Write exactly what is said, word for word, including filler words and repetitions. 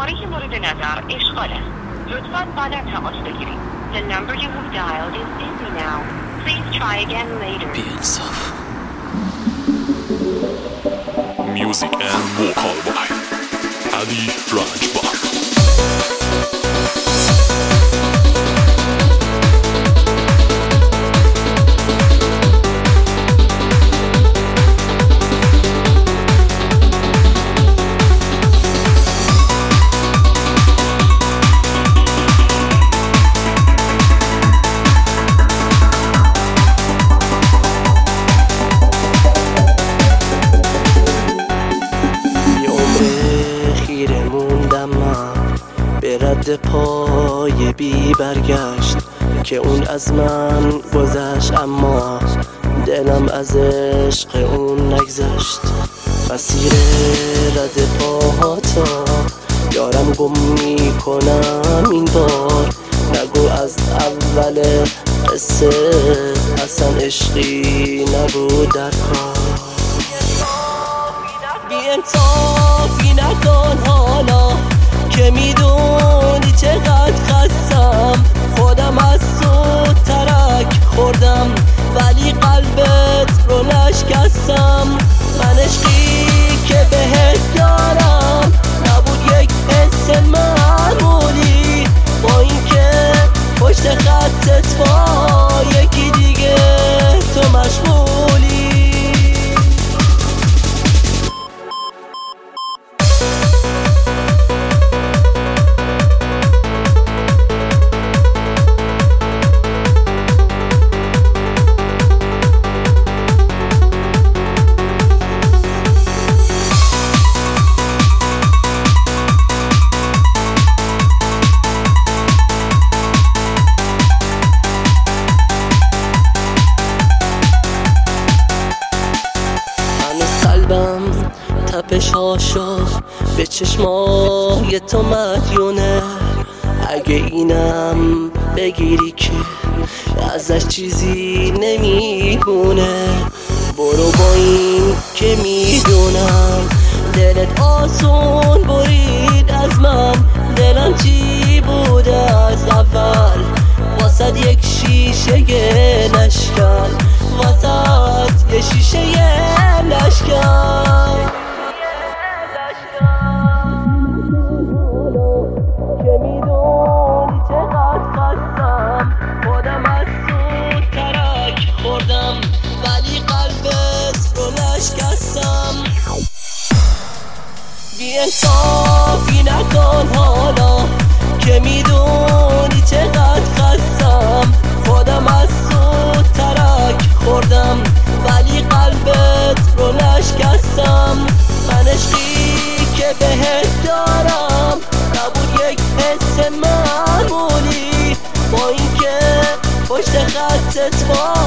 شماره مورد نظر اشغال است. لطفاً بعدا تماس بگیرید. The number you have dialed is busy now. Please try again later. بی‌انصاف. Music and vocal by Ali Rajbar. رد پای بی برگشت که اون از من گذشت، اما دلم از عشق اون نگذشت. مسیر رد پاهاتا یارم گم میکنم این بار. نگو از اول قصه اصلا عشقی نبود در کار. بی انصافی نکن حالا که میدونی چقدر خستم. خودم از تو ترک خوردم ولی قلبت رو نشکستم. من عشقی که بهت دارم نبود یک حس معمولی، با اینکه پشت خطت با یکی دیگه تو مشغولی. تپشاشو به چشمای تو مدیونه. اگه اینم بگیری که ازش چیزی نمیمونه، برو با این که میدونم دلت آسون برید از من. دلم چی بوده از اول واسد یک شیشه لشکر، واسد یک شیشه لشکر. که میدونی چقدر خستم، خودم از تو ترک خوردم ولی قلبت رو نشکستم. بی انصافی نکن حالا که میدونی چقدر خستم. خودم از تو ترک خوردم ولی قلبت رو نشکستم. من عشقی که بهت دارم نبود یک حس معمولی، با اینکه پشت خطت با